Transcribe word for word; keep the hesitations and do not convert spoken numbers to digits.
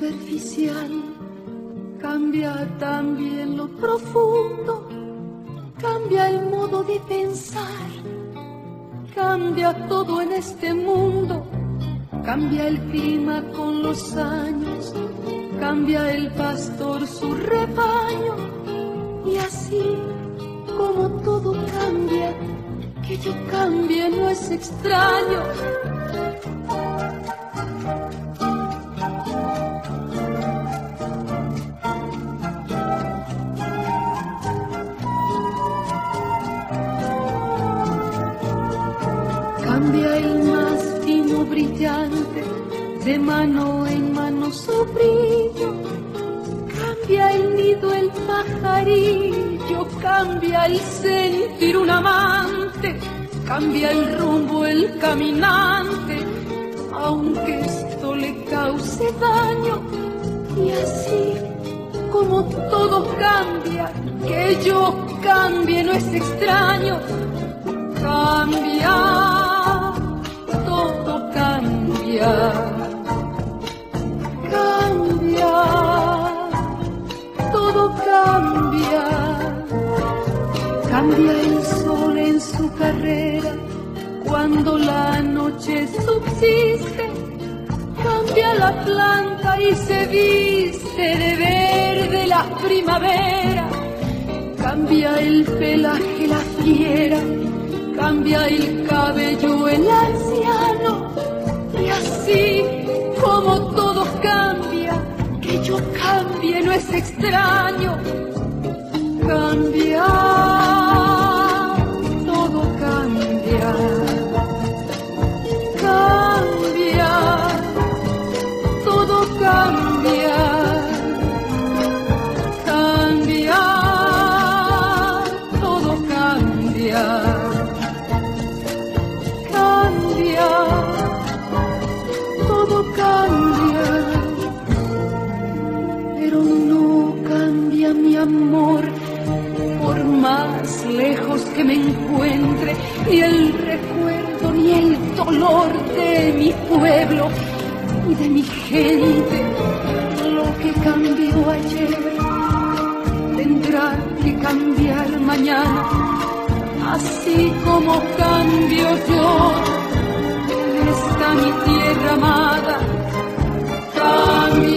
superficial, cambia también lo profundo, cambia el modo de pensar, cambia todo en este mundo, cambia el clima con los años, cambia el pastor su rebaño, y así como todo cambia, que yo cambie no es extraño. Cambia el más fino brillante, de mano en mano su brillo, cambia el nido el pajarillo, cambia el sentir un amante, cambia el rumbo el caminante, aunque esto le cause daño, y así como todo cambia, que yo cambie no es extraño. Cambia, todo cambia, cambia, todo cambia, cambia el sol en su carrera, cuando la noche subsiste, cambia la planta y se viste de verde la primavera, cambia el pelaje la fiera, cambia el cabello el anciano, y así como todo cambia, que yo cambie no es extraño. Cambia, todo cambia, cambia, todo cambia, cambia, todo cambia. Todo cambia, pero no cambia mi amor, por más lejos que me encuentre, ni el recuerdo ni el dolor de mi pueblo y de mi gente. Lo que cambió ayer tendrá que cambiar mañana, así como cambio yo. Esta mi tierra amada, cambia.